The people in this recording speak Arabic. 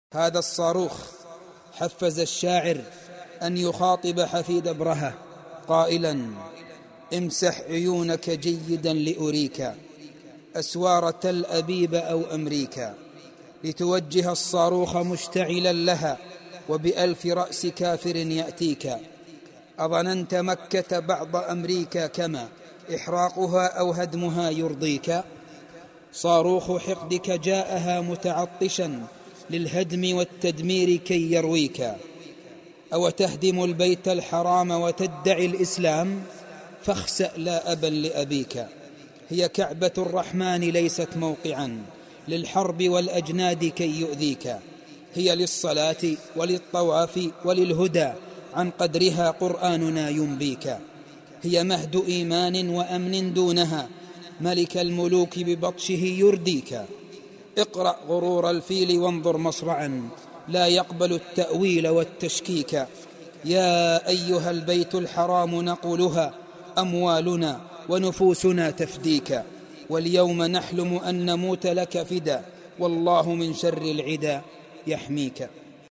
هذا الصاروخ حفز الشاعر أن يخاطب حفيد أبرهة قائلا: امسح عيونك جيدا لأريك أسوار تل أبيب أو أمريكا، لتوجه الصاروخ مشتعلا لها وبألف رأس كافر يأتيك. أظننت مكة بعض أمريكا كما إحراقها أو هدمها يرضيك؟ صاروخ حقدك جاءها متعطشا للهدم والتدمير كي يرويك. أو تهدم البيت الحرام وتدعي الإسلام؟ فاخسأ لا أبا لأبيك. هي كعبة الرحمن ليست موقعا للحرب والأجناد كي يؤذيك. هي للصلاة وللطواف وللهدى عن قدرها قرآننا ينبيك. هي مهد إيمان وأمن دونها ملك الملوك ببطشه يرديك. اقرأ غرور الفيل وانظر مصرعا لا يقبل التأويل والتشكيك. يا أيها البيت الحرام نقولها أموالنا ونفوسنا تفديك. واليوم نحلم أن نموت لك فدا والله من شر العدا يحميك.